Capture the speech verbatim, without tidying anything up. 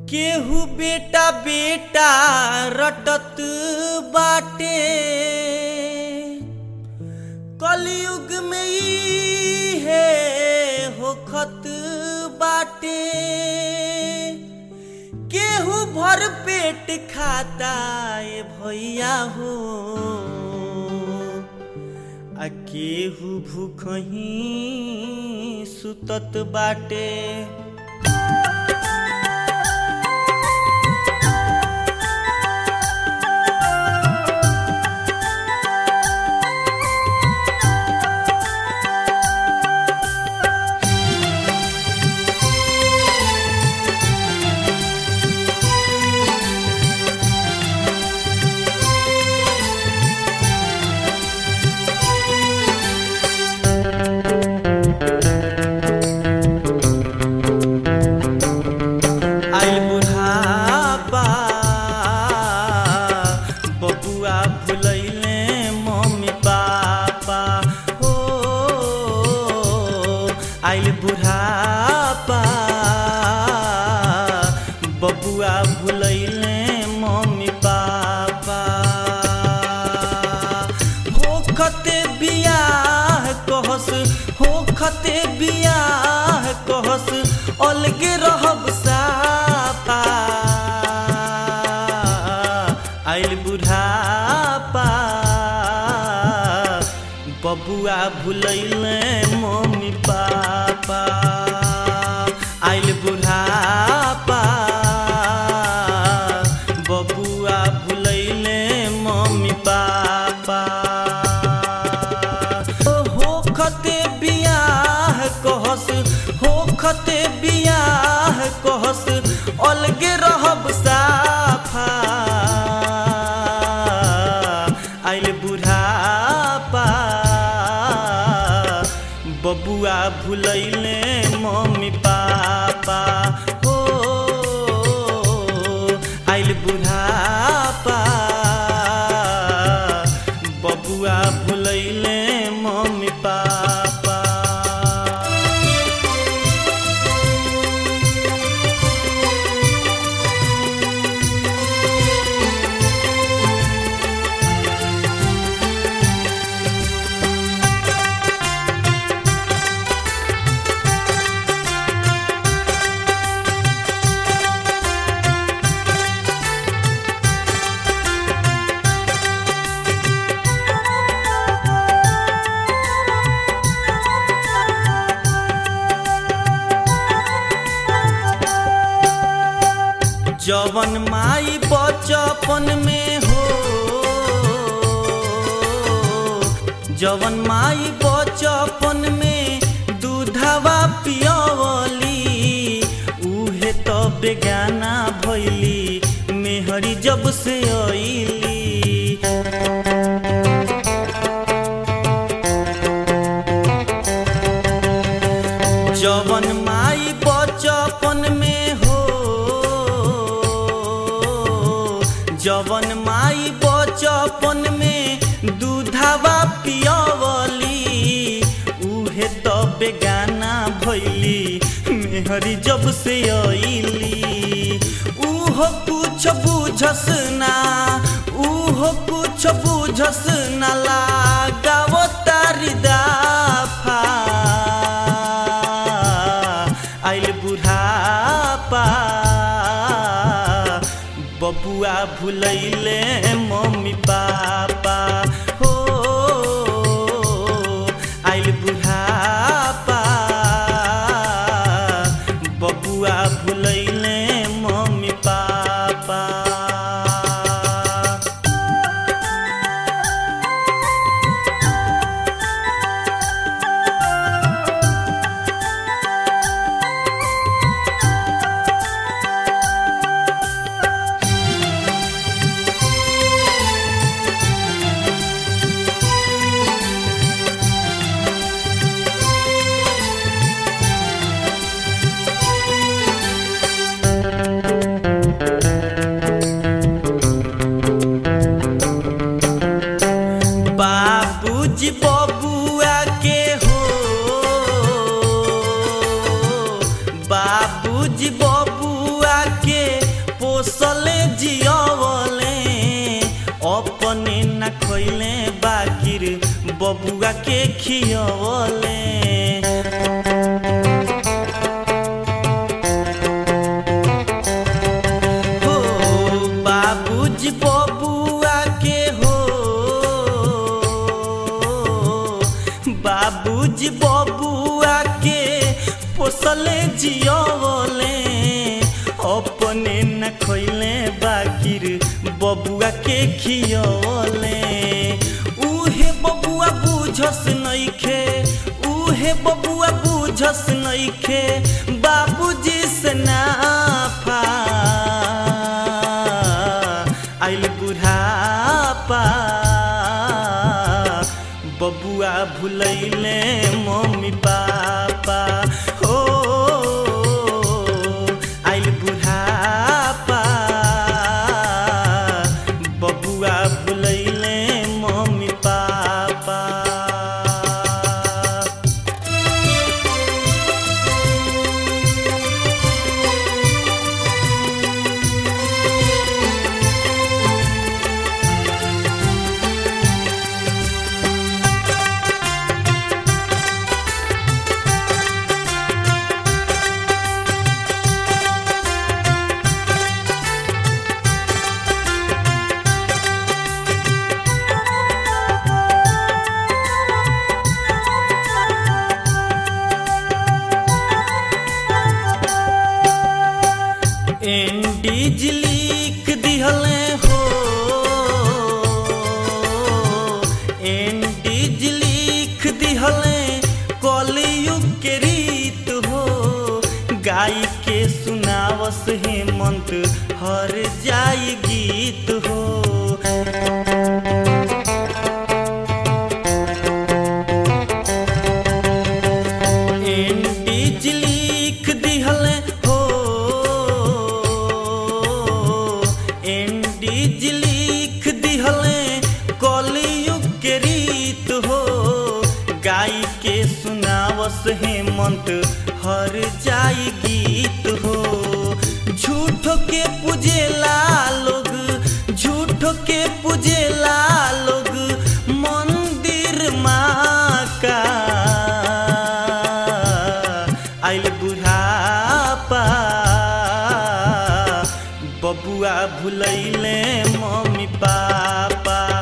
केहू बेटा बेटा रटत बाटे। कलयुग में ई है होखत बाटे। केहू भर पेट खाता ए भैया हो, आ केहू भूखही सुतत बाटे। आइल बुढ़ापा बबुआ भुलैले मम्मी पापा। होखते बियाह कहस होखते बियाह कहस अलगे रहब साफा। आइल बुढ़ापा बबुआ भुलैले मम्मी पापा। आइल बुढ़ापा बबुआ भुलैले मम्मी पापा। होखते बियाह कहस होखते बियाह कहस अलगे रहब साफा। आइल बुढ़ापा बबुआ भुलैले मम्मी पापा। हो आइल बुढ़ापा बबुआ भुलैले मम्मी पापा। जवन माई बचपन में हो जवन माई बचपन में दूधवा पियवली उहे तो बेगाना भइली मेहरी जब से आइली। जवन माई बचपन में जवन माई बचपन में दूधवा पियवली उहे तो बेगाना भइली मेहरी जब से आइली। उहो कुछ बुझस ना उहो कुछ बुझस ना लगावो तारी दाफा। आइल बुढ़ापा बबुआ भुलैले मम्मी पापा। हो आइल बुढ़ापा बबुआ भुलैले मम्मी पापा। बबुआ के खियवले। हो बाबूजी बबुआ के हो बाबूजी बबुआ के पोसले जियवले। अपने न खइले बाकिर बबुआ के खियवले। उहे बबुआ बुझस नइखे उहे बबुआ बुझस नइखे बाबूजी से नाफा। आइल बुढ़ापा बबुआ भुलैले मम्मी पापा। हो आइल बुढ़ापा बबुआ भुलैले मम्मी पापा। एंडीज लिख दिहले हो एंडीज लिख दिहले कलयुग के रीत हो। गाय के सुनावस हेमंत हर जाई गीत हो। एंडीज लिख दिहले एंडीज लिख दिहले कलयुग के रीत हो। गाय के सुनावस हेमंत हर जाई गीत हो। झूठो के पूजेला लोग झूठो के पूजेला लोग मंदिर माँ का। आइल बुढ़ापा बबुआ भुलैले मम्मी पापा।